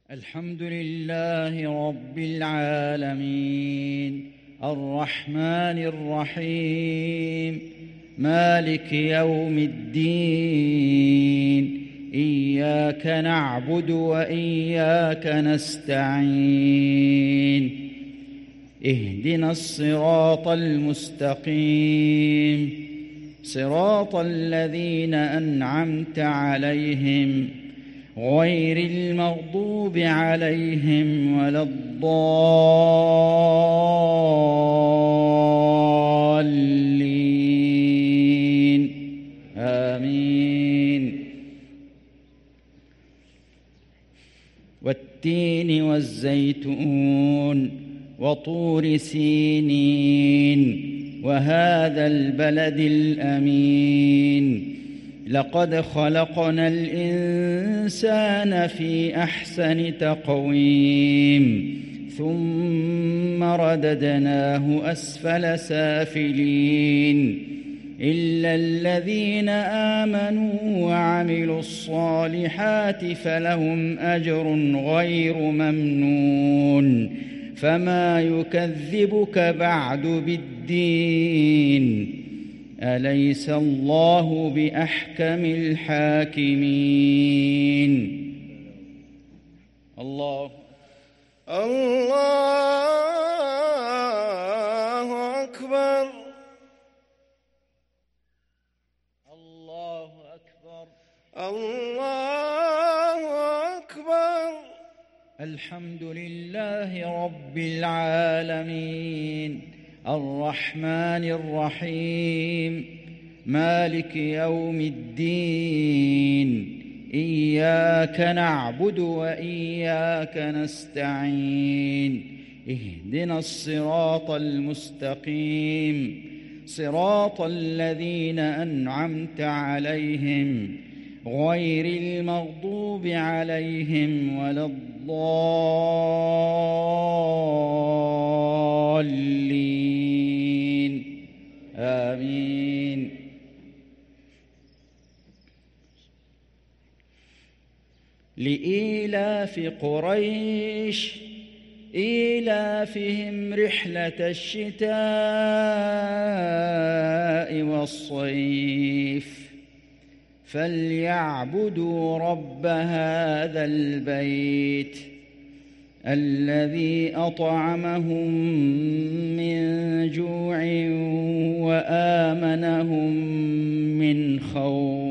الحمد لله رب العالمين الرحمن الرحيم مالك يوم الدين إياك نعبد وإياك نستعين اهدنا الصراط المستقيم صراط الذين أنعمت عليهم غير المغضوب عليهم ولا الضالين آمين. والتين والزيتون وطور سينين وهذا البلد الأمين لقد خلقنا الإنسان في أحسن تقويم ثم رددناه أسفل سافلين إلا الذين آمنوا وعملوا الصالحات فلهم أجر غير ممنون فما يكذبك بعد بالدين أليس الله بأحكم الحاكمين. الله أكبر الله أكبر الله أكبر. الحمد لله رب العالمين الرحمن الرحيم مالك يوم الدين إياك نعبد وإياك نستعين اهدنا الصراط المستقيم صراط الذين أنعمت عليهم غير المغضوب عليهم ولا الضالين آمين. لإيلاف قريش إيلافهم رحلة الشتاء والصيف فليعبدوا رب هذا البيت الذي أطعمهم من جوع وآمنهم من خوف.